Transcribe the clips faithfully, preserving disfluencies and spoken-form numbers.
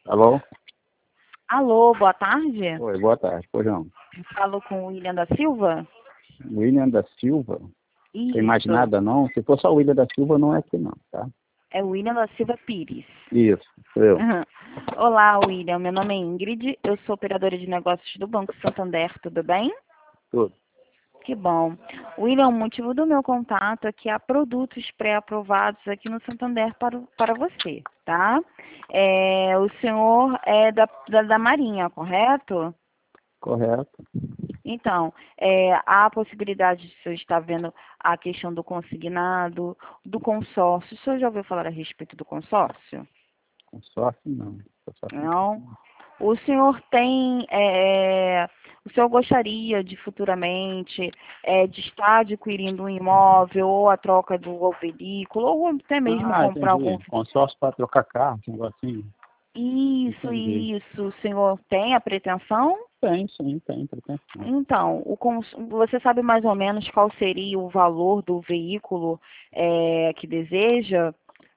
Alô? Alô, boa tarde. Oi, boa tarde. Pois não. Falo com o William da Silva? William da Silva? Isso. Tem mais nada, não? Se for só o William da Silva, não é aqui, não, tá? É o William da Silva Pires. Isso, sou eu. Uhum. Olá, William. Meu nome é Ingrid. Eu sou operadora de negócios do Banco Santander. Tudo bem? Tudo. Que bom. William, o motivo do meu contato é que há produtos pré-aprovados aqui no Santander para, o- para você, tá? É, o senhor é da, da, da Marinha, correto? Correto. Então, é, há a possibilidade de o senhor estar vendo a questão do consignado, do consórcio. O senhor já ouviu falar a respeito do consórcio? Consórcio, não. Consórcio, Não. O senhor tem, é, o senhor gostaria de futuramente é, de estar adquirindo um imóvel ou a troca do veículo ou até mesmo Ah, comprar algum... entendi. Consórcio para trocar carro, um negocinho. Isso, Entendi. isso. O senhor tem a pretensão? Tem, sim, tem, pretensão. Então, o cons... você sabe mais ou menos qual seria o valor do veículo é, que deseja?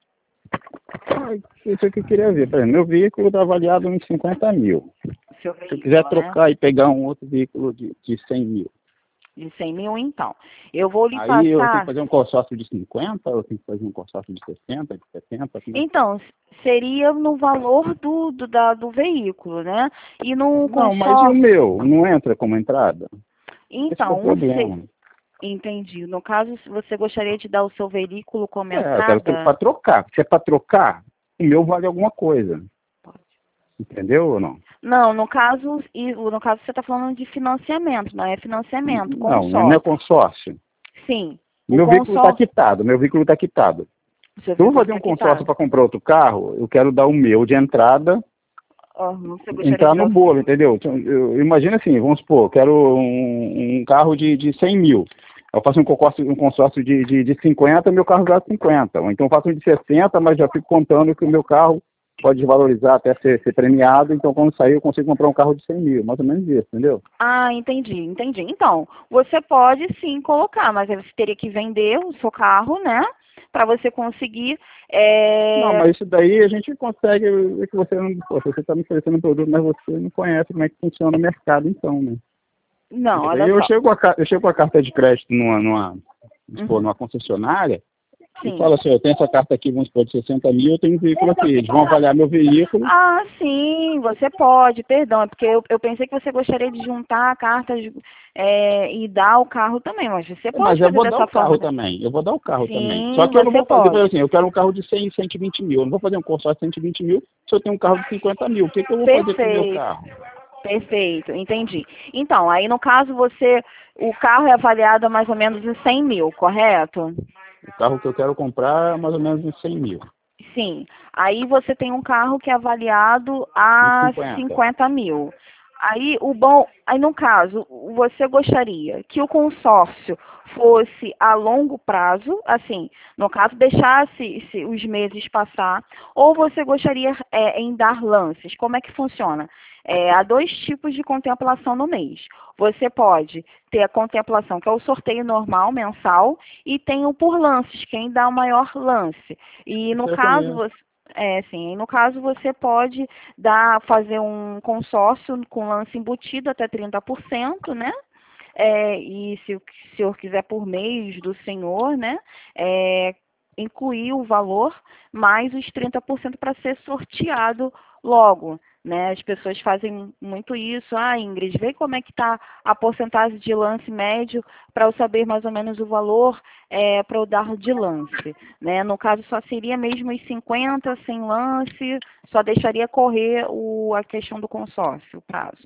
Ah, isso é que eu queria ver. Por exemplo, meu veículo está avaliado em cinquenta mil. O seu Se eu veículo, quiser né? trocar e pegar um outro veículo de, de cem mil, De cem mil, então. Eu vou lhe aí eu tenho que passar... fazer um consórcio de cinquenta, ou eu tenho que fazer um consórcio de sessenta, de setenta? Como é que... Então, seria no valor do, do, da, do veículo, né? E no Não, mas e o consórcio... meu? Não entra como entrada? Esse que é o Então, um problema. se... entendi. No caso, se você gostaria de dar o seu veículo como É, eu quero entrada... para trocar. Se é para trocar, o meu vale alguma coisa. Entendeu ou não? Não, no caso, e- no caso você está falando de financiamento, não é financiamento, Não, não é consórcio. consórcio. Sim, o Meu veículo está consórcio... quitado, meu veículo está quitado. O seu Se eu vou veículo fazer está um consórcio quitado. para comprar outro carro, eu quero dar o meu de entrada, Uhum, você gostaria entrar de dar no o bolo, seu. entendeu? Então, eu, imagina assim, vamos supor, eu quero um, um carro de, de cem mil. Eu faço um consórcio, um consórcio de, de, de cinquenta, meu carro dá cinquenta. Ou então eu faço um de sessenta, mas já fico contando que o meu carro pode valorizar até ser, ser premiado, então quando sair eu consigo comprar um carro de cem mil, mais ou menos isso, entendeu? Ah, entendi, entendi. Então, você pode sim colocar, mas aí você teria que vender o seu carro, né? Para você conseguir. Não, é, mas isso daí a gente consegue, é que você não, poxa, você está me oferecendo um produto, mas você não conhece como é que funciona o mercado então, né? Não, Isso daí olha eu só. chego a, ca- eu chego com a carta de crédito numa, numa, vamos supor, Uhum, numa concessionária, e sim. fala assim, eu tenho essa carta aqui, vamos supor, de sessenta mil, eu tenho um veículo aqui. Eles vão avaliar meu veículo. Ah, sim, você pode, perdão, é porque eu, eu pensei que você gostaria de juntar cartas é, e dar o carro também, mas você pode Mas eu fazer vou dar dessa o carro forma. também. Eu vou dar o carro também. Só Sim, que eu não você vou fazer, por exemplo, pode. assim, eu quero um carro de cem, cento e vinte mil. Eu não vou fazer um consórcio de cento e vinte mil se eu tenho um carro de cinquenta mil. O que, que eu vou fazer com o meu Perfeito, carro? perfeito, entendi. Então, aí no caso você, o carro é avaliado a mais ou menos em cem mil, correto? O carro que eu quero comprar é mais ou menos uns cem mil. Sim. Aí você tem um carro que é avaliado Uns a cinquenta. cinquenta mil. Aí o bom, aí no caso, você gostaria que o consórcio fosse a longo prazo, assim, no caso deixasse se os meses passar, ou você gostaria é, em dar lances? Como é que funciona? É, há dois tipos de contemplação no mês. Você pode ter a contemplação, que é o sorteio normal, mensal, e tem o por lances, quem dá o maior lance. E no Isso eu caso, conheço. você, é, sim, no caso você pode dar, fazer um consórcio com lance embutido até trinta por cento, né? É, e se o senhor quiser por mês do senhor, né? É, incluir o valor mais os trinta por cento para ser sorteado logo, né? As pessoas fazem muito isso. Ah, Ingrid, vê como é que está a porcentagem de lance médio para eu saber mais ou menos o valor é, para eu dar de lance, né? No caso, só seria mesmo os cinquenta sem lance, só deixaria correr o, a questão do consórcio, o prazo.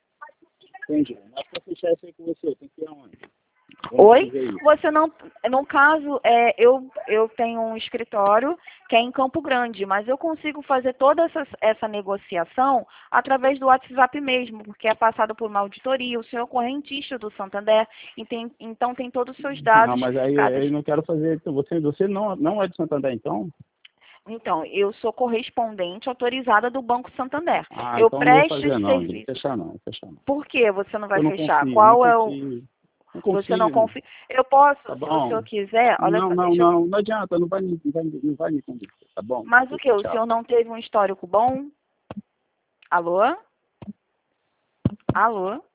Entendi. Mas para fechar isso aí com você, tem que ir aonde? Vamos Oi? fazer isso. Você não, no caso, é, eu, eu tenho um escritório que é em Campo Grande, mas eu consigo fazer toda essa, essa negociação através do WhatsApp mesmo, porque é passado por uma auditoria, o senhor é correntista do Santander, e tem, então tem todos os seus Não, dados, mas aí cada... eu não quero fazer. Então, Você, você não, não é de Santander, então? Então, eu sou correspondente autorizada do Banco Santander. Ah, Eu então não vou presto fazer esse não, não vou serviço. fechar não, vou fechar não. Por que você não vai Eu não fechar? confio, não Qual é o... confio, não Você não confio. confia? Eu posso, Tá se o senhor bom? quiser, olha Não, só, não, deixa eu... não, não adianta, não vai, me- não vai, me- não vai me convencer, tá bom? Mas o que? O Tchau. senhor não teve um histórico bom? Alô? Alô?